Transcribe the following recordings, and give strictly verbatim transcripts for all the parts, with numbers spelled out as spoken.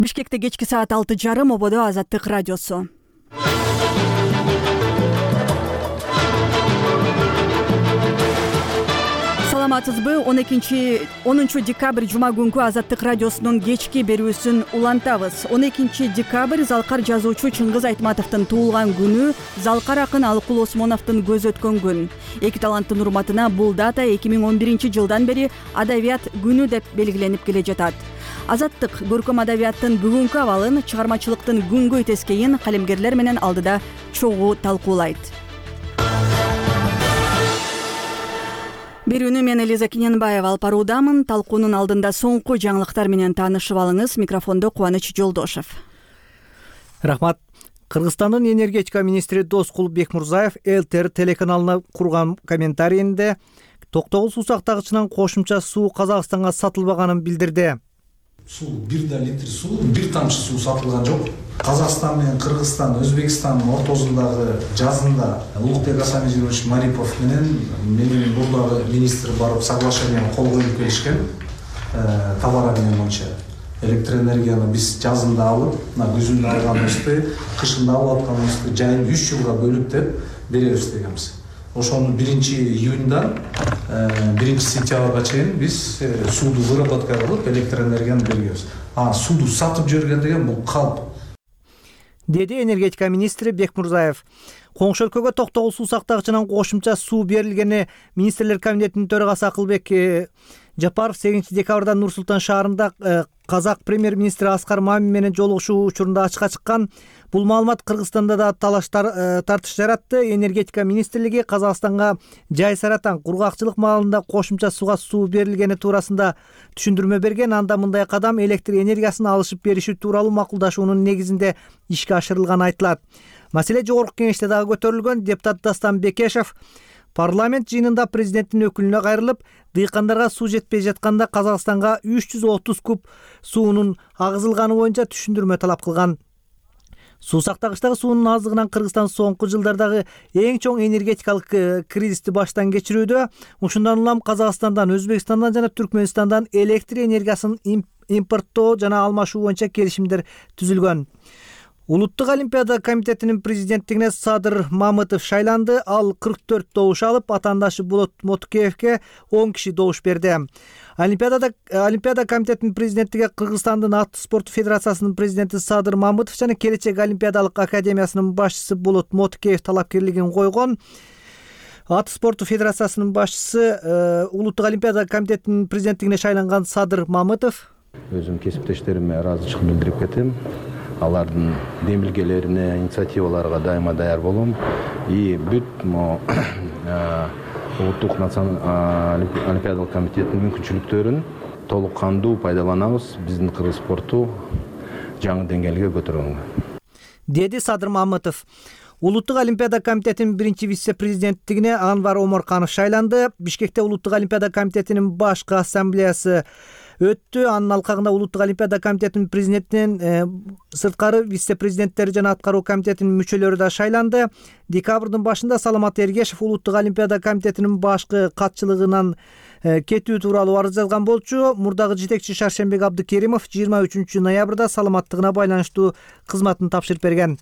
Бишкекте кечки саат алты жарым ободо Азаттык радиосу. Саламатсызбы? онунчу декабрь жума күнгү Азаттык радиосунун кечки берүүсүн улантабыз. он экинчи декабрь Залкар жазуучу Чыңгыз Айтматовдун туулган күнү, Залкар акын Алыкул Осмоновдун көзү өткөн күн. Эки таланттын урматына бул дата эки миң он биринчи жылдан бери Адабият күнү деп белгиленип келе жатат. Азаттык көркөм адабияттын бүгүнкү абалын, чыгармачылыктын күнгөй тескейин калемгерлер менен алдыда чогуу талкуулайт. Берүүнү мен Элиза Кененбаева алып баруудамын. Талкуунун алдында соңку жаңылыктар менен таанышып алыңыз. Микрофондо Кубаныч Жолдошев. Рахмат. Кыргызстандын энергетика министри Доскул Бекмурзаев эл тэ эр телеканалына курган комментарийинде токтогул суусактагычынан кошумча суу Казакстанга сатылбаганын билдирди. Суу бир да литр суу, бир тамчы суу сатылган жок. Казакстан менен Кыргызстан, Өзбекстандын ортосундагы жазында Улукбек Асамжирович Марипов менен менин бурдагы министр барып соглашениени кол коюп келишкен. Товар обмен боюнча электроэнергияны биз жазында алып, мына күзүндө алганыбызды, кышында алып атканыбызды жайын үч жылга бөлүп деп беребиз дегенбиз. Ошону биринчи июньдан биринчи сентябрга чейин биз сууду выработка кылып электроэнергияны беребиз. А сууду сатып жиберген деген бул калп. Деди энергетика министри Бекмурзаев. Коңшу өлкөгө токтогул суусактагычынан кошумча суу берилгени министрлер комитетинин төрагасы Акылбек Жапаров сегизинчи декабрда Нур Султан шаарында Казак премьер-министри Аскар Мамин менен жолугушуу учурунда ачыкка чыккан. Бул маалымат Кыргызстанда да талаштар тартыш жаратты. Энергетика министрлиги Казакстанга Жай Саратан кургакчылык маалында кошумча сууга суу берилгени туурасында түшүндүрмө берген. Анда мындай кадам электр энергиясын алышып бериши тууралуу макулдашуунун негизинде ишке ашырылганы айтылат. Маселе жогорку кеңеште дагы көтөрүлгөн. Депутат Дастан Бекешев парламент жыйынында президенттин өкүлүнө кайрылып, дыйкандарга суу жетпей жатканда Казакстанга үч жүз отуз куб суунун агызылганы боюнча түшүндүрмө талап кылган. Суу сактагычтагы суунун аздыгынан Кыргызстан соңку жылдардагы эң чоң энергетикалык кризисти баштан кечирүүдө. Ушундан улам Казакстандан, Өзбекстандан жана Түркмөнстандан электр энергиясын импорттоо жана алмашуу боюнча келишимдер түзүлгөн. Улуттук олимпиада комитетинин президенттигине Садыр Мамытов шайланды. Ал кырк төрт добуш алып, атаандашы Болот Мотукеевке он киши добуш берди. Олимпиадада Олимпиада комитетинин президенттиге Кыргызстандын ат спорту федерациясынын президенти Садыр Мамытов жана Келечек олимпиадалык академиясынын башчысы Болот Мотукеев талапкерлигин койгон. Ат спорту федерациясынын башчысы Улуттук олимпиада комитетинин президенттигине шайланган Садыр Мамытов: Өзүм кесиптештериме ыраазычылык билдирип кетем. Алардын демилгелерине, инициативаларга дайыма даяр болом. И бүт Улуттук олимпиадалык комитетинин мүмкүнчүлүктөрүн толук кандуу пайдаланабыз, биздин кыргыз спорту жаңы деңгээлге көтөргөнгө. Деди Садыр Мамытов. Улуттук олимпиада комитетинин биринчи вице-президенттигине Анвар Омарканов шайланды. Бишкекте Улуттук олимпиада комитетинин башкы ассамблеясы өттү. Анын алкагында Улуттук олимпиада комитетинин президентинин сырткары вице-президенттери жана аткаруу комитетинин мүчөлөрү да шайланды. Декабрдын башында Саламат Эргешев Улуттук олимпиада комитетинин башкы катчылыгынан кетүү тууралуу арыз жазган болчу. Мурдагы жетекчи Шаршембек Абдыкеримов жыйырма үчүнчү ноябрда саламаттыгына байланыштуу кызматын тапшырып берген.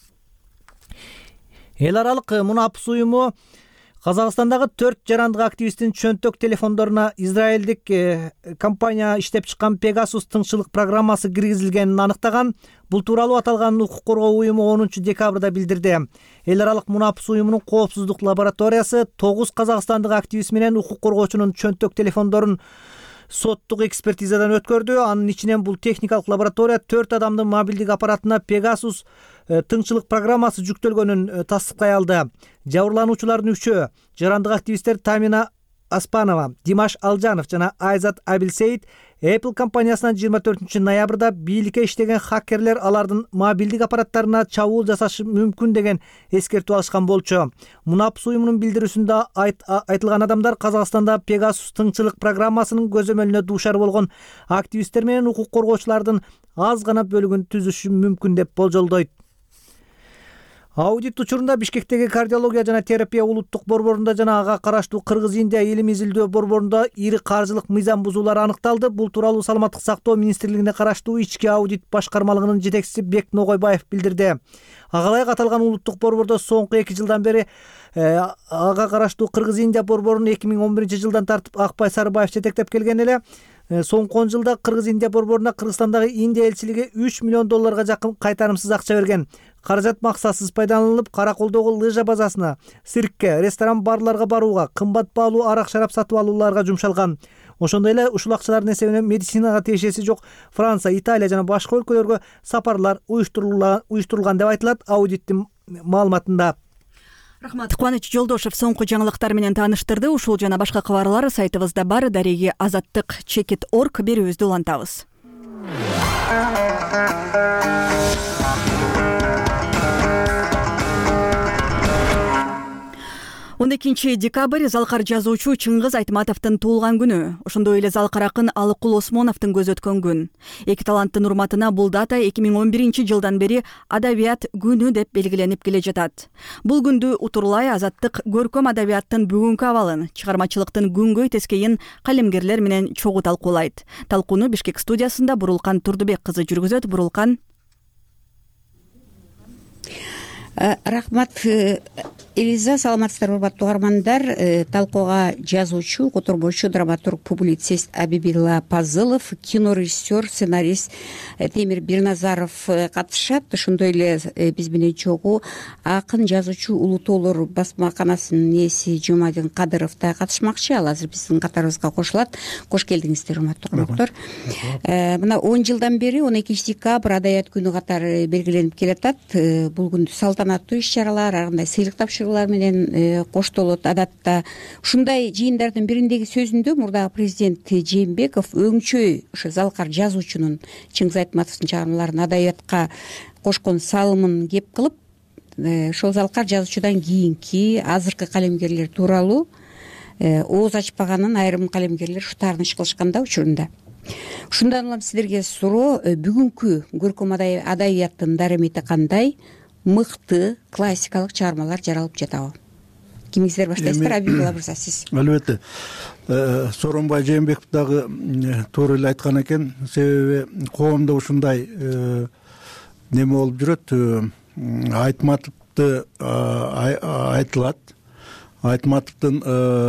Эл аралык мунапыс уюму Казакстандагы төрт жарандык активисттин чөнтөк телефондоруна израилдик компания иштеп чыккан Pegasus тыңчылык программасы киргизилгенин аныктаган. Бул тууралуу аталган укук коргоо уюму онунчу декабрда билдирди. Эл аралык мунапыс уюмунун коопсуздук лабораториясы тогуз казакстандык активист менен укук коргоочунун чөнтөк телефондорун соттук экспертизадан өткөрдү. Анын ичинен бул техникалык лаборатория төрт адамдын мобилдик аппаратына Pegasus тыңчылык программасы жүктөлгөнүн тастыктай алды. Жабырлануучулардын үчөө жарандык активисттер Тамина Аспанова, Димаш Алжанов жана Айзат Абилсейит Apple компаниясынан жыйырма төртүнчү ноябрда бийликке иштеген хакерлер алардын мобилдик аппараттарына чабуул жасашы мүмкүн деген эскертүү алышкан болчу. Мунапыс уюмунун билдирүүсүндө айтылган адамдар Казакстанда Pegasus тыңчылык программасынын көзөмөлүнө дуушар болгон активисттер менен укук коргоочулардын аз гана бөлүгүн түзүшү мүмкүн деп болжолдойт. Аудит учурунда Бишкектеги кардиология жана терапия улуттук борборунда жана ага караштуу Кыргыз Индия илим изилдөө борборунда ири каржылык мыйзам бузуулар аныкталды. Бул тууралуу Саламаттык сактоо министрлигине караштуу ички аудит башкармалыгынын жетекчиси Бек Ногойбаев билдирди. Ага ылайык аталган улуттук борбордо соңку эки жылдан бери ага караштуу Кыргыз Индия борборун эки миң он биринчи жылдан тартып Акбай Сарыбаев жетектеп келген эле. Соңку он жылда Кыргыз Индия борборуна Кыргызстандагы Индия элчилиги үч миллион долларга жакын кайтарымсыз акча берген. Каражат максатсыз пайдаланылып, Караколдогу лыжа базасына, циркке, ресторан, барларга барууга, кымбат баалуу арак шарап сатып алууларга жумшалган. Ошондой эле ушул акчалардын эсебинен медицинага тиешеси жок Франция, Италия жана башка өлкөлөргө сапарлар уюштурулган деп айтылат аудиттин маалыматында. Рахмат. Кубаныч Жолдошев соңку жаңылыктар менен тааныштырды. Ушул жана башка кабарлар сайтыбызда бар. Дареги азаттык чекит точка орг берүүбүздү улантабыз. он экинчи декабрь Залкар жазуучу Чыңгыз Айтматовдун туулган күнү. Ошондой эле Залкар акын Алыкул Осмоновдун көзү өткөн күн. Эки таланттын урматына бул дата эки миң он биринчи жылдан бери Адабият күнү деп белгиленип келе жатат. Бул күндү утурлай азаттык көркөм адабияттын бүгүнкү абалын, чыгармачылыктын күнгөй тескейин калемгерлер менен чогуу талкуулайт. Талкууну Бишкек студиясында Бурулкан Турдубек кызы жүргүзөт. Бурулкан. Рахмат, Элиза, саламатсыздар урматтуу угармандар. Талкууга жазуучу, которбочу, драматург, публицист Абибилла Пазылов, кинорежиссер, сценарист Темир Бирназаров катышат. Ошондой эле биз менен чогуу акын жазуучу Улутоолор басмаканасынын ээси Жумадин Кадыров да катышмакчы. Ал азыр биздин катарыбызга кошулат. Кош келдиңиздер, урматтуу угармандар. Мына он жылдан бери он экинчи декабрь Адабият күнү катары белгиленип келатат. Бул күндү салтанаттуу иш-чаралар, ар кандай сыйлык тапшыруулар менен коштолот. Адатта ушундай жыйындардын бириндеги сөзүндө мурдагы президент Жээнбеков өңчөй ошо Залкар жазуучунун, Чыңгыз Айтматовдун чыгармаларын адабиятка кошкон салымын кеп кылып, ошол Залкар жазуучудан кийинки азыркы калемгерлер тууралуу ооз ачпаганын айрым калемгерлер ушу таарыныш кылышканда учурунда. Ушундан улам сиздерге суроо, бүгүнкү көркөм адабияттын дарамети кандай? Мыкты классикалык чыгармалар жаралып жатабы? Кимиңиздер баштайсыздар? Абибилла мырза, сиз. Албетте. Сооронбай Жээнбеков дагы туура эле айткан экен. Себеби коомдо ушундай неме болуп жүрөт. Айтматовду айтылат. Айтматовдун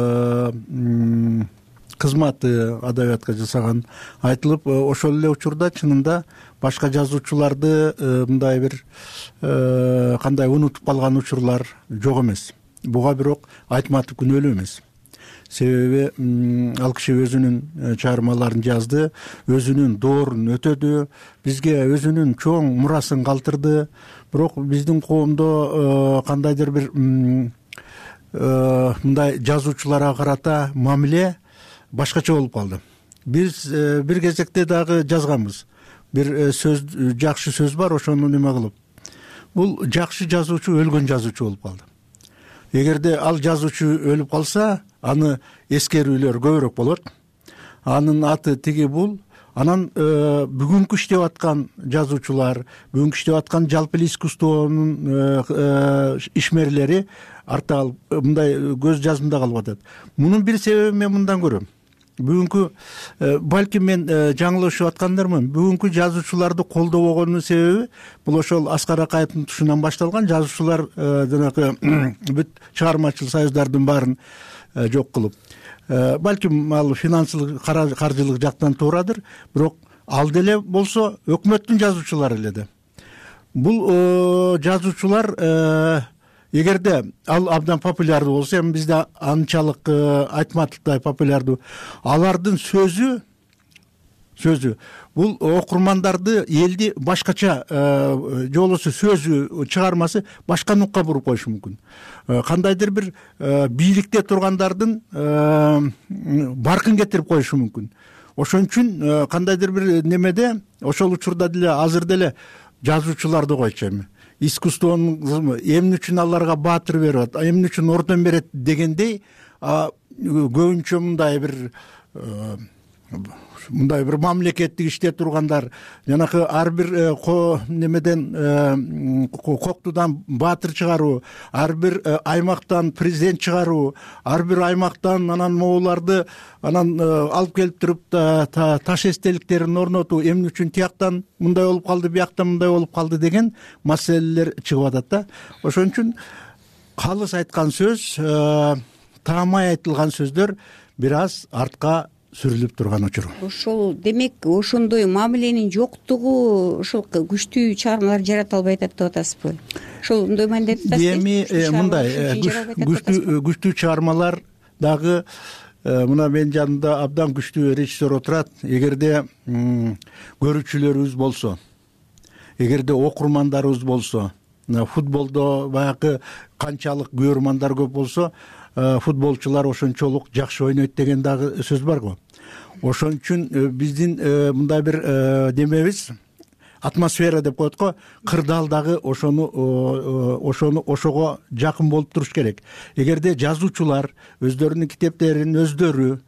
кызматы адабиятка жасаган айтылып, ошол эле учурда чынында башка жазуучуларды мындай бир кандай унутуп калган учурлар жок эмес. Буга бирок Айтматов күнөөлүү эмес. Себеби ал киши өзүнүн чыгармаларын жазды, өзүнүн доорун өтөдү, бизге өзүнүн чоң мурасын калтырды. Бирок биздин коомдо кандайдыр бир мындай жазуучуларга карата мамиле башкача болуп калды. Биз бир кезекте дагы жазганбыз. Бир сөз, жакшы сөз бар, ошону неме кылып. Бул жакшы жазуучу өлгөн жазуучу болуп калды. Эгерде ал жазуучу өлүп калса, аны эскерүүлөр көбүрөөк болот. Анын аты тиги бул. Анан бүгүнкү иштеп аткан жазуучулар, бүгүнкү иштеп аткан жалпы искусствонун ишмерлери артта мындай көз жазымда калып атат. Мунун бир себеби мен мындан көрөм. Бүгүнкү балким мен жаңылышып аткандармын. Бүгүнкү жазуучуларды колдобогонунун себеби бул ошол Аскар Акаевдин тушунан башталган жазуучулар жанагы бүт чыгармачыл союздардын баарын жок кылып. Балким ал финансылык, каржылык жактан туурадыр, бирок ал деле болсо өкмөттүн жазуучулары эле да. Бул жазуучулар эгерде ал абдан популярдуу болсо, эми бизде анчалык Айтматовдой популярдуу, алардын сөзү сөзү бул окурмандарды, элди башкача же болбосо сөзү, чыгармасы башка нукка буруп коюшу мүмкүн. Кандайдыр бир бийликте тургандардын баркын кетирип коюшу мүмкүн. Ошон үчүн кандайдыр бир немеде ошол учурда деле азыр деле жазуучуларды койчу эми искусствонун эмне үчүн аларга баатыр берет, эмне үчүн орден берет дегендей көбүнчө мындай бир мындай бир мамлекеттик иште тургандар жанакы ар бир немеден коктудан баатыр чыгаруу, ар бир аймактан президент чыгаруу, ар бир аймактан анан могуларды анан алып келип туруп таш эстеликтерин орнотуу, эмне үчүн тияктан мындай болуп калды, бияктан мындай болуп калды деген маселелер чыгып атат да. Ошон үчүн калыс айткан сөз, таамай айтылган сөздөр бир аз артка сүрүлүп турган учур. Ошол демек ошондой мамиленин жоктугу ошол күчтүү чыгармалар жарата албай атат деп атасызбы? Ошондой мааниде атасызбы? Эми мындай күчтүү чыгармалар дагы мына менин жанымда абдан күчтүү режиссер отурат. Эгерде көрүүчүлөрүбүз болсо, эгерде окурмандарыбыз болсо, футболдо баягы канчалык көрөрмандар көп болсо, футболчулар ошончолук жакшы ойнойт деген дагы сөз бар го. Ошон үчүн биздин мындай бир демебиз, атмосфера деп коет го, кырдаал дагы ошону ошону ошого жакын болуп туруш керек. Эгерде жазуучулар өздөрүнүн китептерин өздөрү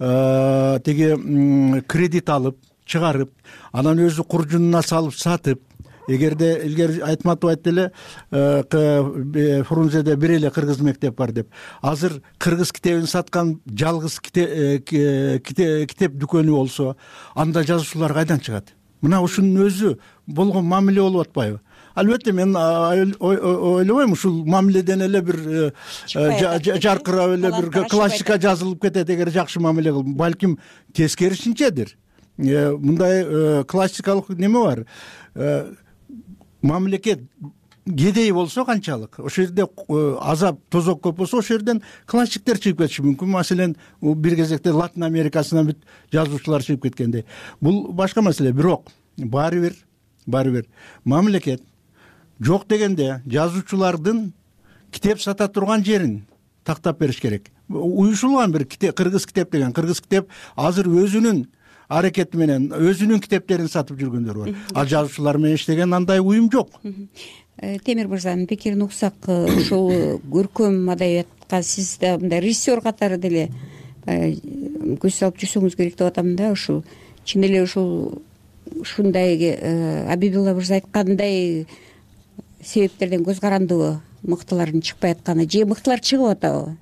тиги кредит алып чыгарып, анан өзү куржунуна салып сатып, эгерде илгери Айтматов айтты эле, Фрунзеде бир эле кыргыз мектеп бар деп. Азыр кыргыз китебин саткан жалгыз китеп дүкөнү болсо, анда жазуучулар кайдан чыгат? Мына ушунун өзү болгон мамиле болуп атпайбы? Албетте мен ойлобойм ушул мамиледен эле бир жаркырап эле бир классика жазылып кетет эгер жакшы мамиле кылып. Балким тескерисинчедир. Мындай классикалык неме бар. Мамлекет кедей болсо канчалык, ошол жерде азап тозок көп болсо, ошол жерден классиктер чыгып кетиши мүмкүн. Маселен, бир кезекте Латын Америкасынан бүт жазуучулар чыгып кеткендей. Бул башка маселе. Бирок баары бир, баары бир мамлекет жок дегенде жазуучулардын китеп сата турган жерин тактап бериш керек. Уюшулган бир кыргыз китеп деген, кыргыз китеп азыр өзүнүн аракети менен өзүнүн китептерин сатып жүргөндөр бар. Ал жазуучулар менен иштеген андай уюм жок. Темир мырзанын пикирин уксак, ошол көркөм адабиятка сиз да мындай режиссер катары деле көз салып жүрсөңүз керек деп атам да. Ушул чын эле ушул ушундай Абибилла мырза айткандай себептерден көз карандыбы, мыктылардын чыкпай атканы же мыктылар чыгып атабы?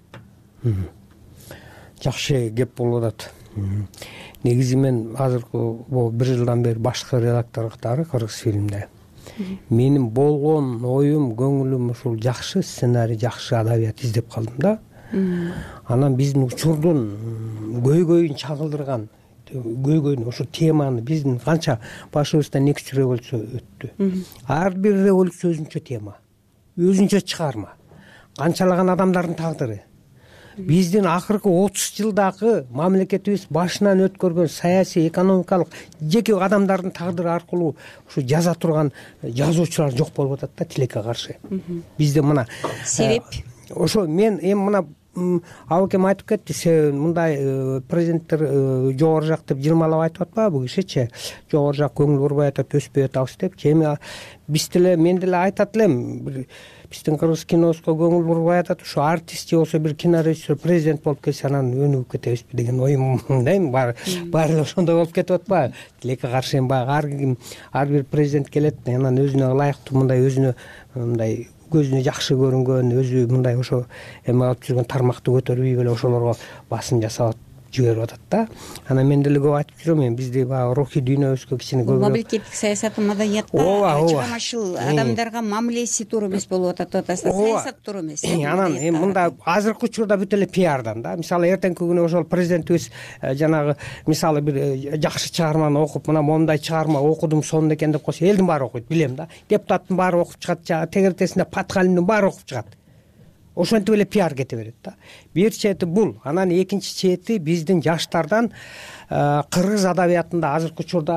Жакшы кеп болуп атат. Негизи мен азыркы бир жылдан бери башкы редактор катары кыргыз фильмде. Менин болгон оюм, көңүлүм ушул жакшы сценарий, жакшы адабият издеп калдым да. Анан биздин учурдун көйгөйүн чагылдырган, көйгөйүн ошо теманы биздин канча башыбыздан эки үч революция өттү. Ар бир революция өзүнчө тема, өзүнчө чыгарма. Канчалаган адамдардын тагдыры. Биздин акыркы отуз жылдагы мамлекетибиз башынан өткөргөн саясий, экономикалык жеке адамдардын тагдыры аркылуу ушу жаза турган жазуучулар жок болуп атат да, тилекке каршы. Бизде мына себеп ошо мен эми мына абакем айтып кетти, себеби мындай президенттер жогору жак деп жылмалап айтып атпайбы бул кишичи? Жогору жак көңүл бурбай атат, өспөй атабыз деп. Эми биз деле мен деле айтат элем, биздин кыргыз киносуна көңүл бурбай атат, ушу артист же болсо бир кинорежиссер президент болуп кетсе анан өнүгүп кетебизби деген оюм мындай, баары баары эле ошондой болуп кетип атпайбы? Тилекке каршы эми баягы ар ким ар бир президент келет, анан өзүнө ылайыктуу мындай өзүнө мындай көзүнө жакшы көрүнгөн, өзү мындай ошо эме алып жүргөн тармакты көтөрбөй эле ошолорго басым жасап жиберип атат да. Анан мен деле көп айтып жүрөм, эми бизде баягы рухий дүйнөбүзгө кичине көбүрөөк мамлекеттик саясат, маданиятта чыгармачыл адамдарга мамилеси туура эмес болуп атат деп атасыздар. Саясат туура эмес. Анан эми мында азыркы учурда бүт эле пиардан да. Мисалы эртеңки күнү ошол президентибиз жанагы мисалы бир жакшы чыгарманы окуп, мына мондай чыгарма окудум сонун экен деп койсо, элдин баары окуйт, билем да. Депутаттын баары окуп чыгат, тегертесинде паткалимдин баары окуп чыгат. Ошентип эле пиар кете берет да. Бир чети бул, анан экинчи чети биздин жаштардан кыргыз адабиятында азыркы учурда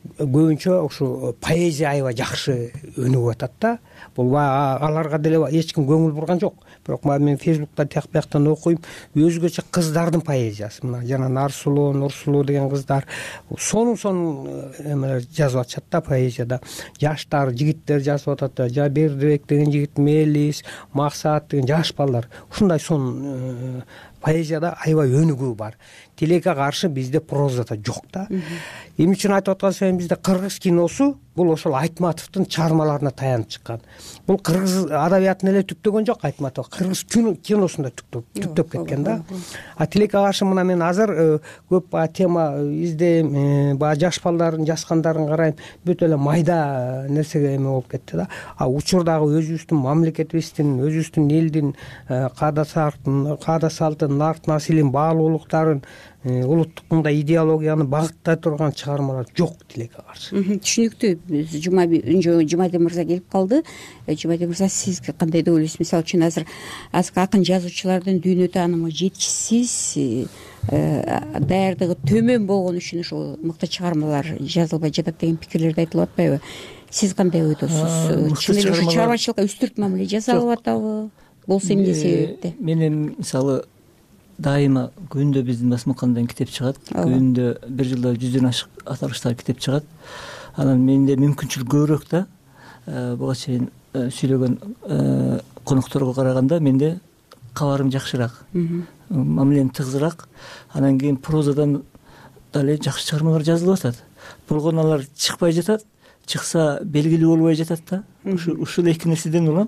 көбүнчө ушу поэзия аябай жакшы өнүгүп атат да. Бул аларга деле эч ким көңүл бурган жок. Бирок мен Фейсбукта тияк бияктан окуйм, өзгөчө кыздардын поэзиясы. Мына жана Нарсулуу, Нурсулуу деген кыздар сонун сонун эмелер жазып атышат да поэзияда. Жаштар, жигиттер жазып атат. Жа Бердибек деген жигит, Мелис, Максат деген жаш балдар. Ушундай сонун поэзияда аябай өнүгүү бар. Тилекке каршы бизде прозада жок да. Эмне үчүн айтып аткан себебим, бизде кыргыз киносу бул ошол Айтматовдун чыгармаларына таянып чыккан. Бул кыргыз адабиятын эле түптөгөн жок Айтматов, кыргыз киносунда түптөп түптөп кеткен да. А тилекке каршы мына мен азыр көп баягы тема издейм, баягы жаш балдардын жазгандарын карайм, бүт эле майда нерсеге эме болуп кетти да. А учурдагы өзүбүздүн мамлекетибиздин, өзүбүздүн элдин каада салтын, каада салтын, нарт насилин, баалуулуктарын, улуттук мындай идеологияны багыттай турган чыгармалар жок тилекке каршы. Түшүнүктүү. Жумадин мырза келип калды. Жумадин мырза, сиз кандай деп ойлойсуз? Мисалы үчүн азыр азыркы акын жазуучулардын дүйнө таанымы жетишсиз, даярдыгы төмөн болгон үчүн ушул мыкты чыгармалар жазылбай жатат деген пикирлерди айтылып атпайбы? Сиз кандай ойдосуз? Чын эле ушу чыгармачылыкка үстүрт мамиле жасалып атабы? Болсо эмне себепте? Менин мисалы дайыма күндө биздин басмакандан китеп чыгат. Күндө бир жылда жүздөн ашык аталыштагы китеп чыгат. Анан менде мүмкүнчүлүк көбүрөөк да. Буга чейин сүйлөгөн конокторго караганда менде кабарым жакшыраак, мамилем тыгызыраак. Анан кийин прозадан дале жакшы чыгармалар жазылып атат. Болгон алар чыкпай жатат, чыкса белгилүү болбой жатат да. Ушул эки нерседен улам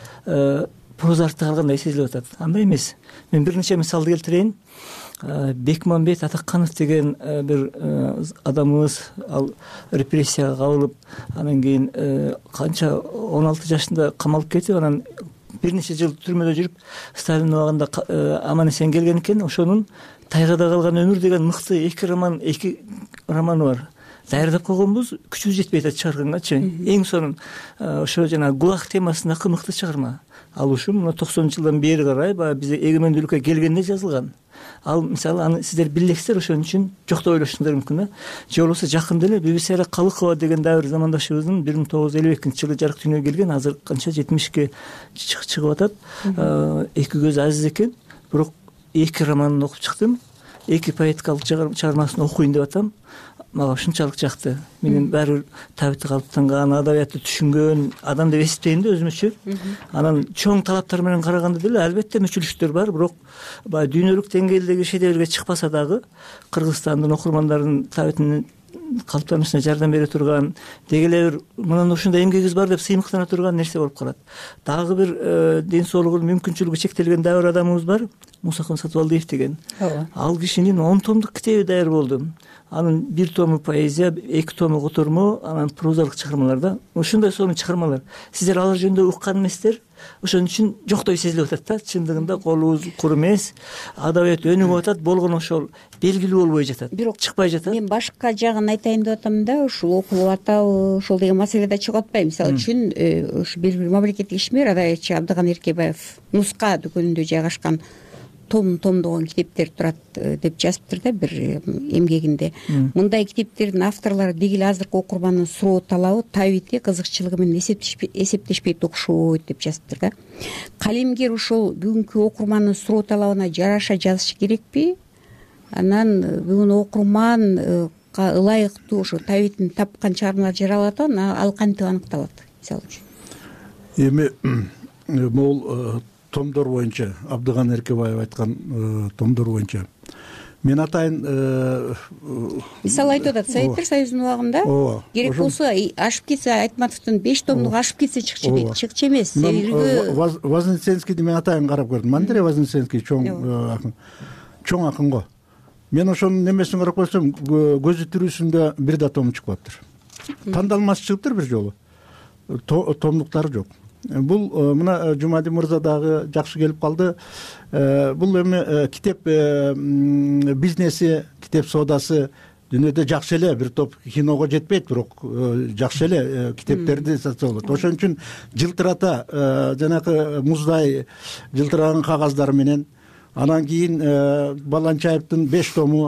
проза артта калгандай сезилип атат. Андай эмес. Мен бир нече мисалды келтирейин. Бекмамбет Атакканов деген бир адамыбыз, ал репрессияга кабылып, анан кийин канча он алты жашында камалып кетип, анан бир нече жыл түрмөдө жүрүп, Сталин убагында аман эсен келген экен. Ошонун Тайгада калган өмүр деген мыкты эки роман, эки романы бар. Даярдап койгонбуз, күчүбүз жетпей атат чыгаргангачы. Эң сонун ошо жана ГУЛАГ темасындагы мыкты чыгарма. Ал ушу мына токсонунчу жылдан бери карай баягы бизде эгемендүүлүккө келгенде жазылган. Ал мисалы аны сиздер билесиздер, ошон үчүн жок деп ойлошуңар мүмкүн да. Же болбосо жакында эле Бибисара Калыкова деген дагы бир замандашыбыздын бир миң тогуз жүз элүү экинчи жылы жарык дүйнөгө келген, азыр канча жетимишке чыгып атат. Эки көз азиз экен, бирок эки романын окуп чыктым. Эки поэтикалык чыгармасын окуйн деп атам. Мага ушунчалык жакты. Менин баары табити калыптанган, адабиятты түшүнгөн адам деп эсептейм да өзүмчө. Анан чоң талаптар менен караганда деле албетте мүчүлүштөр бар, бирок баягы дүйнөлүк деңгээлдеги шедеврге чыкпаса дагы Кыргызстандын окурмандарынын табитинин калыптанышына жардам бере турган, деги эле бир мындан ушундай эмгегиз бар деп сыймыктана турган нерсе болуп калат. Дагы бир ден соолугунун мүмкүнчүлүгү чектелген дагы бир адамыбыз бар, Мусакын Сатыбалдиев деген. Ал кишинин он томдук китеби даяр болду. Анын бир тому поэзия, эки тому котормо, анан прозалык чыгармаларда. Ушундай сонун чыгармалар. Сиздер алар жөнүндө уккан эместер. Ошон үчүн жоктой сезилип атат да. Чындыгында колубуз кур эмес, адабият өнүгүп атат, болгону ошол белгилүү болбой жатат. Бирок чыкпай жатат. Мен башка жагын айтайын деп атам да, ушул окулуп атабы, ошол деген маселе да чыгып атпайбы? Мисалы үчүн ушу бир бир мамлекеттик ишмер адабиятчы Абдыган Эркебаев Нуска дүкөнүндө жайгашкан том томдогон китептер турат деп жазыптыр да бир эмгегинде. Мындай китептердин авторлору деги эле азыркы окурмандын суроо талабы, табити, кызыкчылыгы менен эсептешпей окушойт деп жазыптыр да. Калемгер ушул бүгүнкү окурмандын суроо талабына жараша жазышы керекпи? Анан бүгүн окурман ылайыктуу ошо табитин тапкан чыгармалар жарала алат, ал кантип аныкталат мисалы үчүн? Эми могул томдор боюнча, Абдыган Эркебаев айткан томдор боюнча мен атайын мисалы айтып атат, Советтер Союзунун убагында керек болсо ашып кетсе, Айтматовдун беш томдугу ашып кетсе чыкчы дейт. Чыкчы эмес. Вознесенскийди мен атайын карап көрдүм. Андрей Вознесенский чоң акын. Чоң акын го. Мен ошонун немесин карап көрсөм, көзү тирүүсүндө бир да тому чыкпаптыр. Тандалмасы чыгыптыр бир жолу. Томдуктары жок. Бул мына Жумадин мырза дагы жакшы келип калды. Бул эми китеп бизнеси, китеп соодасы дүйнөдө жакшы эле, бир топ киного жетпейт, бирок жакшы эле китептерди сатса болот. Ошон үчүн жылтырата жанагы муздай жылтыраган кагаздары менен, анан кийин Баланчаевдин беш тому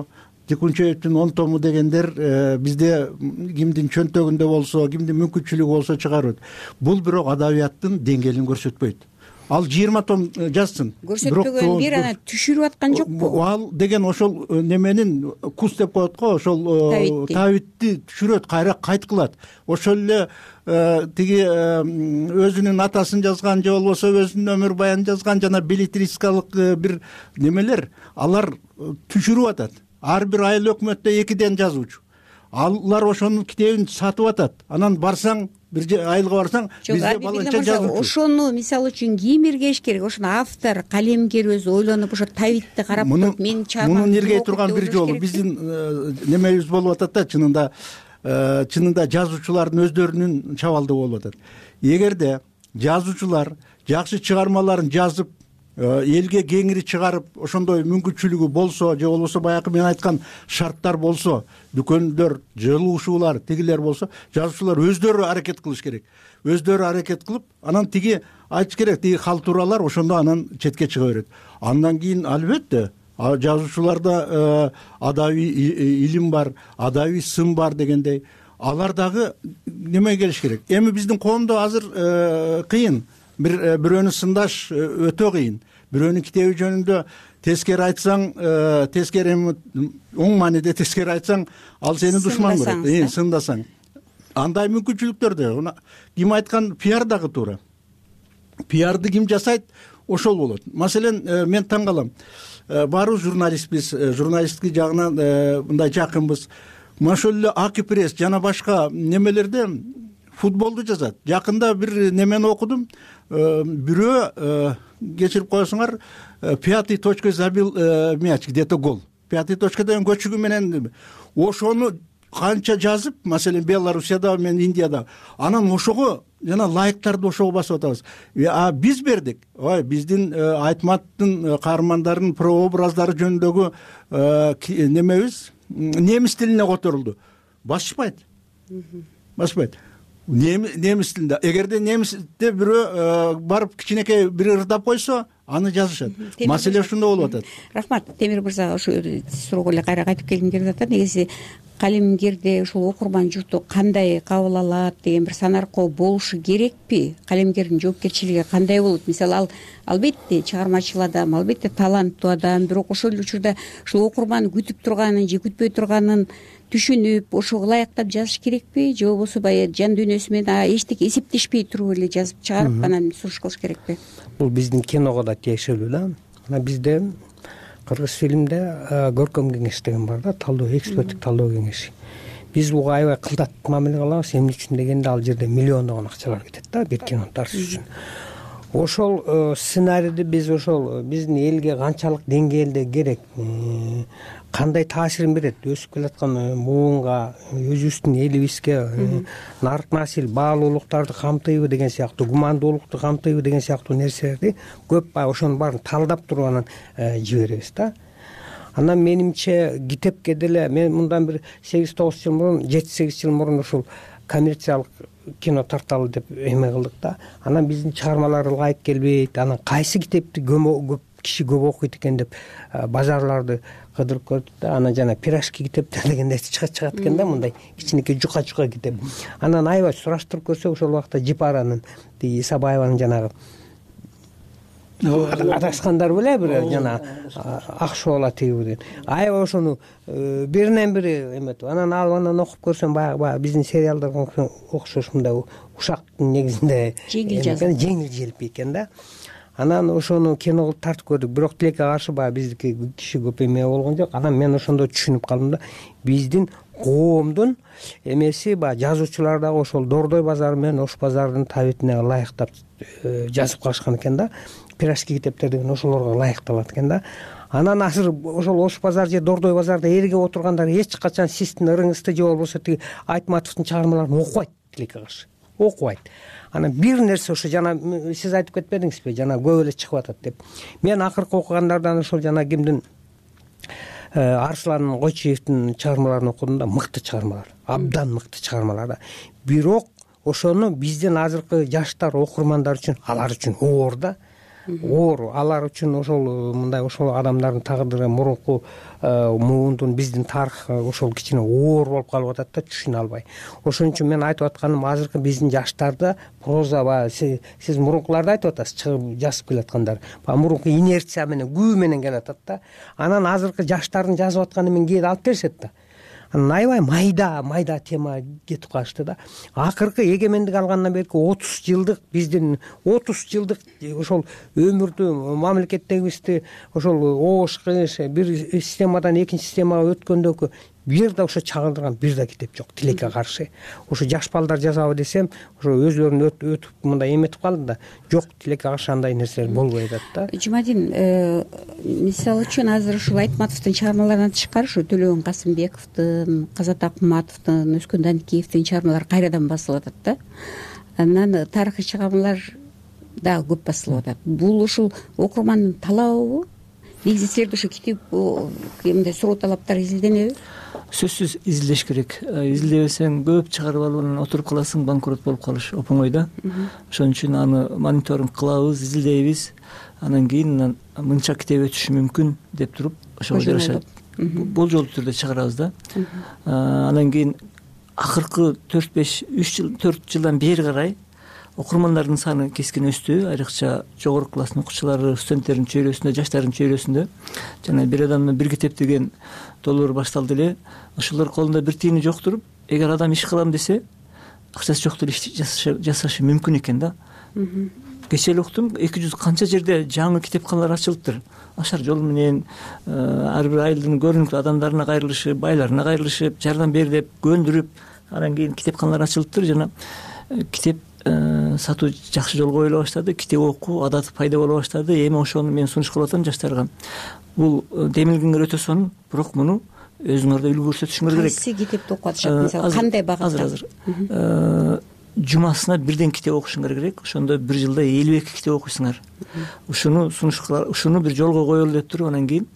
Тикунчаевдин он тому дегендер бизде кимдин чөнтөгүндө болсо, кимдин мүмкүнчүлүгү болсо чыгарат. Бул бирок адабияттын деңгээлин көрсөтпөйт. Ал жыйырма том жазсын. Көрсөтпөгөн бир аны түшүрүп аткан жокпу? Ал деген ошол неменин кус деп коет го, ошол табитти түшүрөт, кайра кайт кылат. Ошол эле тиги өзүнүн атасын жазган же болбосо өзүнүн өмүр баянын жазган жана билетристикалык бир немелер, алар түшүрүп атат. Ар бир айыл өкмөттө экиден жазуучу. Алар ошонун китебин сатып атат. Анан барсаң, бир айылга барсаң, бизде баланча жазуучу. Ошону мисалы үчүн ким иргеш керек? Ошону автор, калемгер өзү ойлонуп, ошо табитти карап туруп, мен чыгармам. Мунун иргей турган бир жолу биздин немебиз болуп атат да, чынында чынында жазуучулардын өздөрүнүн чабалдыгы болуп атат. Эгерде жазуучулар жакшы чыгармаларын жазып, элге кеңири чыгарып, ошондой мүмкүнчүлүгү болсо, же болбосо баягы мен айткан шарттар болсо, дүкөндөр, жылуучулар, тигилер болсо, жазуучулар өздөрү аракет кылыш керек. Өздөрү аракет кылып, анан тиги айтыш керек, тиги халтуралар ошондо анан четке чыга берет. Андан кийин албетте жазуучуларда адабий илим бар, адабий сын бар дегендей, алар дагы неме келиш керек. Эми биздин коомдо азыр кыйын. Бир бирөөнү сындаш өтө кыйын. Бирөөнүн китеби жөнүндө тескери айтсаң, тескери оң мааниде тескери айтсаң, ал сени душман көрөт, сындасаң. Андай мүмкүнчүлүктөр да. Ким айткан пиар дагы туура. Пиарды ким жасайт, ошол болот. Маселен, мен таң калам. Баарыбыз журналистпиз, журналисттик жагынан мындай жакынбыз. Ошол эле Аки пресс жана башка немелерде футболду жазат. Жакында бир немени окудум. Бирөө кечирип коесуңар, пятый точка забил мяч, где-то гол. Пятый точка деген көчүгү менен ошону канча жазып, маселен Белоруссияда мен Индияда, анан ошого жана лайктарды ошого басып атабыз. А биз бердик. Ой, биздин Айтматтын каармандарын прообраздары жөнүндөгү немебиз немис тилине которулду. Басышпайт. Басышпайт. Немис тилинде. Эгерде немисте бирөө барып кичинекей бир ырдап койсо, аны жазышат. Маселе ушунда болуп атат. Рахмат, Темир мырза, ошо суроого эле кайра кайтып келгим келип атат. Негизи калемгерде ушул окурман журту кандай кабыл алат деген бир санаркоо болушу керекпи? Калемгердин жоопкерчилиги кандай болот? Мисалы, ал албетте чыгармачыл адам, албетте таланттуу адам, бирок ошол эле учурда ушул окурман күтүп турганын же күтпөй турганын түшүнүп, ошого ылайыктап жазыш керекпи? Же болбосо баягы жан дүйнөсү менен эчтеке эсептешпей туруп эле жазып чыгарып анан суруш кылыш керекпи? Бул биздин киного да тиешелүү да. Мына бизде кыргыз фильмде көркөм кеңеш деген бар да, талдоо, эксперттик талдоо кеңеши. Биз буга аябай кылдат мамиле кылабыз. Эмне үчүн дегенде, ал жерде миллиондогон акчалар кетет да бир кинону тартыш үчүн. Ошол сценарийди биз ошол биздин элге канчалык деңгээлде керек, кандай таасирин берет, өсүп келаткан буунга, өзүбүздүн элибизге, нарк насил, баалуулуктарды камтыйбы деген сыяктуу, гумандуулукту камтыйбы деген сыяктуу нерселерди көп бай ошонун баарын талдап туруп анан жиберебиз да. Анан менимче китепке деле мен мындан бир сегиз тогуз жыл мурун, жети сегиз жыл мурун ушул коммерциялык кино тарталы деп эме кылдык да. Анан биздин чыгармалар ылайык келбейт. Анан кайсы китепти көп киши көп окуйт экен деп базарларды кыдырып көрдүк да. Анан жана пирожки китептер дегендер чыгат чыгат экен да, мындай кичинекей жука-жука китеп. Анан аябай сураштырып көрсөк, ошол убакта Жипаранын, тиги Исабаеванын жанагы адашкандар беле бир жана ак шоола тиги деген. Аябай ошону биринен бири эметип, анан ал анан окуп көрсөм, баягы биздин сериалдарга окшош мындай ушактын негизинде жеңил жазып, жеңил желпи экен да. Анан ошону киного тартып көрдүк, бирок тилекке каршы баягы биздики киши көп эме болгон жок. Анан мен ошондо түшүнүп калдым да, биздин коомдун эмеси баягы жазуучулар дагы ошол Дордой базары менен Ош базарынын табитине ылайыктап жазып калышкан экен да. Пирожки китептер деген ошолорго ылайыкталат экен да. Анан азыр ошол Ош базар же Дордой базарда эрге отургандар эч качан сиздин ырыңызды же болбосо тиги Айтматовдун чыгармаларын окубайт, тилекке каршы окубайт. Анан бир нерсе ошо жана сиз айтып кетпедиңизби, жана көп эле чыгып атат деп. Мен акыркы окугандардан ошол жана кимдин Арслан Койчиевдин чыгармаларын окудум да, мыкты чыгармалар, абдан мыкты чыгармалар да. Бирок ошону биздин азыркы жаштар окурмандар үчүн, алар үчүн оор да. оор, алар үчүн ошол мындай ошол адамдардын тагдыры мурунку муундун биздин тарыхы ошол кичине оор болуп калып атат да, түшүнө албай. Ошон үчүн мен айтып атканым азыркы биздин жаштарда проза баягы сиз мурункуларды айтып атасыз, чыгып жазып келаткандар. Баягы мурунку инерция менен, күү менен келатат да. Анан азыркы жаштардын жазып атканы мен кээде алып беришет да. Анан аябай майда майда тема кетип калышты да. Акыркы эгемендик алгандан берки отуз жылдык биздин отуз жылдык ошол өмүрдү, мамлекеттегибизди ошол оош кылыш бир системадан экинчи системага өткөндөгү бир да ошо чагылдырган бир да китеп жок тилекке каршы. Ошо жаш балдар жазабы десем, ошо өзлөрүн өтүп мындай эметип калды да. Жок, тилекке каршы андай нерселер болбой атат да. Жумадин, мисалы үчүн азыр ушул Айтматовдун чыгармаларынан тышкары ушу Төлөгөн Касымбековдун, Казат Акматовдун, Өскөн Даникеевдин чыгармалары кайрадан басылып атат да. Анан тарыхый чыгармалар дагы көп басылып атат. Бул ушул окурмандын талабыбы? Негизи силерде ушу китеп мындай суроо талаптар изилденеби? Сөзсүз изилдеш керек. Изилдебесең көп чыгарып алып анан отуруп каласың, банкрот болуп калыш оңой да. Ошон үчүн аны мониторинг кылабыз, изилдейбиз. Анан кийин мынча китеп өтүшү мүмкүн деп туруп ошого жараша болжолдуу түрдө чыгарабыз да. Анан кийин акыркы төрт беш үч жыл төрт жылдан бери карай окурмандардын саны кескин өстү, айрыкча жогорку класстын окуучулары, студенттердин чөйрөсүндө, жаштардын чөйрөсүндө. Жана бир адамдын бир китеп деген долбоор башталды эле. Ошолор колунда бир тиыны жок туруп, эгер адам иш кылам десе, акчасы жок деле иш жасашы мүмкүн экен да. Кечээ эле уктум, эки жүз канча жерде жаңы китепканалар ачылыптыр. Ашар жол менен ар бир айылдын көрүнүктүү адамдарына кайрылышып, байларына кайрылышып, жардам бер деп көндүрүп, анан кийин китепканалар ачылыптыр. Жана китеп сатуу жакшы жолго коюла баштады, китеп окуу адаты пайда боло баштады. Эми ошону мен сунуш кылып атам жаштарга. Бул демилгеңер өтө сонун, бирок муну өзүңөр да үлгү көрсөтүшүңөр керек. Кайсы китепти окуп атышат, мисалы кандай багытта? Азыр азыр жумасына бирден китеп окушуңар керек. Ошондо бир жылда элүү эки китеп окуйсуңар. Ушуну сунуш кылып, ушуну бир жолго коелу деп туруп, анан кийин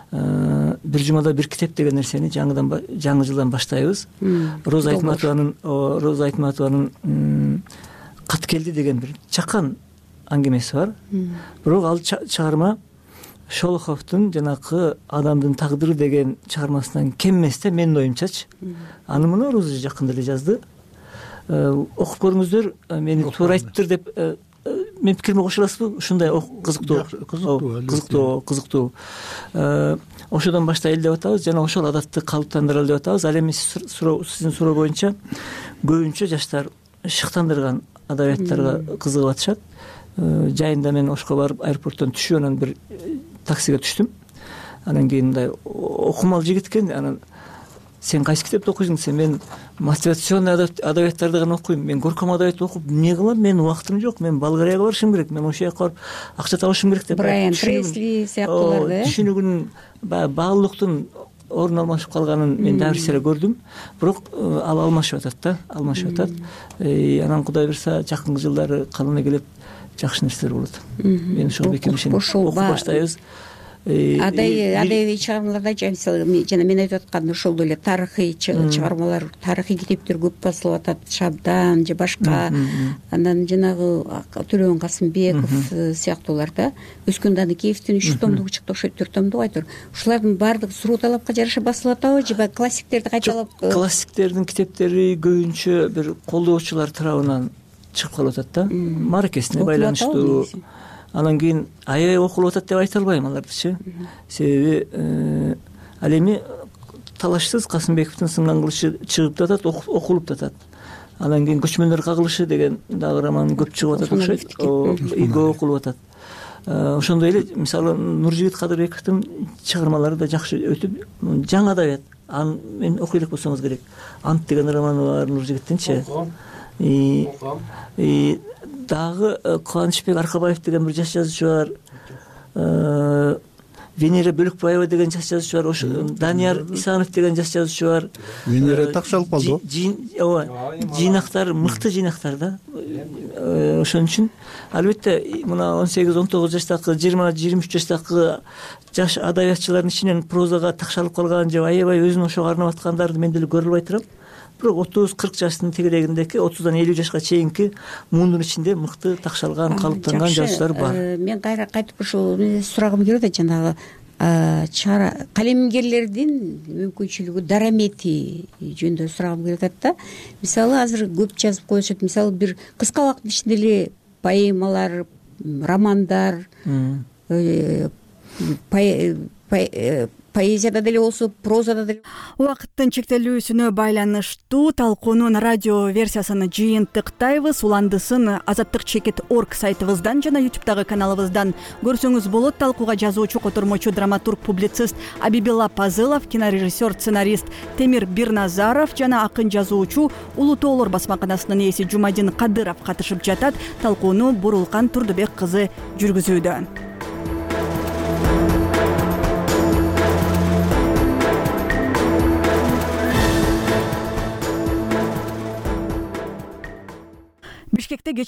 бир жумада бир китеп деген нерсени жаңыдан жаңы жылдан баштайбыз. Роза Айтматованын Роза Айтматованын кат келди деген бир чакан аңгемеси бар. Бирок ал чыгарма Шолоховдун жанакы адамдын тагдыры деген чыгармасынан кем эмес да, менин оюмчачы. Аны муну Роза жакында эле жазды. Окуп көрүңүздөр, мени туура айттыр деп мен пикириме кошуласызбы? Ушундай кызыктуу, кызыктуу, кызыктуу. Ошодон баштайлы деп атабыз, жана ошол адатты калыптандыралы деп атабыз. Ал эми сиздин суроо боюнча көбүнчө жаштар шыктандырган адабияттарга кызыгып атышат. Жайында мен Ошко барып аэропорттон түшүп, анан бир таксиге түштүм. Анан кийин мындай окумал жигит экен. Анан сен кайсы китепти окуйсуң десем, мен мотивационный адабияттарды гана окуйм. Мен көркөм адабият окуп эмне кылам? Менин убактым жок. Мен Болгарияга барышым керек. Мен ошол жака барып акча табышым керек деп. Брайан Тресли сыяктууларды. Түшүнүгүнүн баалуулуктун орун алмашып калганын мен дагы бир сере көрдүм. Бирок ал алмашып атат да, алмашып атат. Анан Кудай буйрса жакынкы жылдары калына келип жакшы нерселер болот. Мен ошол бекемишин окуп баштайбыз. Адабий чыгармаларда жана мен айтып аткан ошол эле тарыхый чыгармалар, тарыхый китептер көп басылып атат. Шабдан же башка. Анан жанагы Төлөгөн Касымбеков сыяктууларда, Өскөн Даникеевдин үч томдугу чыкты, ошо төрт томдугу айтор. Ушулардын баардыгы суроо талапка жараша басылып атабы же баягы классиктерди кайталап? Классиктердин китептери көбүнчө бир колдоочулар тарабынан чыгып калып атат да. Маракесине байланыштуу. Анан кийин аябай окулуп атат деп айта албайм алардычы. Себеби ал эми талашсыз Касымбековдун сынган кылышы чыгып атат, окулуп атат. Анан кийин көчмөндөр кагылышы деген дагы роман көп чыгып атат окшойт. Көп окулуп атат. Ошондой эле мисалы Нуржигит Кадырбековдун чыгармалары да жакшы өтүп, жаңы адабият. Аны мен окуй элек болсоңуз керек. Ант деген романы бар Нуржигиттинчи. И дагы Кубанычбек Аркабаев деген бир жаш жазуучу бар. Венера Бөлөкбаева деген жаш жазуучу бар. Ошо Данияр Исанов деген жаш жазуучу бар. Венера такшалып калды. Ооба, жыйнактар, мыкты жыйнактар да. Ошон үчүн албетте мына он сегиз он тогуз жаштагы, жыйырма жыйырма үч жаштагы жаш адабиятчылардын ичинен прозага такшалып калган же аябай өзүн ошого арнап аткандарды мен деле көрө албай турам. бирок отуз кырк жаштын тегерегиндеки отуздан элүү жашка чейинки мундун ичинде мыкты такшалган калыптанган жазуучулар бар. Мен кайра кайтып ушул сурагым келип атат. Жанагы чара калемгерлердин мүмкүнчүлүгү, дарамети жөнүндө сурагым келип атат да. Мисалы азыр көп жазып коюшат. Мисалы бир кыска убакыттын ичинде эле поэмалар, романдар, поэзияда деле болсо, прозада деле. Убакыттын чектелүүсүнө байланыштуу талкуунун радио версиясын жыйынтыктайбыз. Уландысын азаттык чекит точка орг сайтыбыздан жана ютубтагы каналыбыздан көрсөңүз болот. Талкууга жазуучу, котормочу, драматург, публицист Абибилла Пазылов, кинорежиссер, сценарист Темир Бирназаров жана акын жазуучу Улуу тоолор басмаканасынын ээси Жумадин Кадыров катышып жатат. Талкууну Бурулкан Турдубек кызы жүргүзүүдө. Бишкекте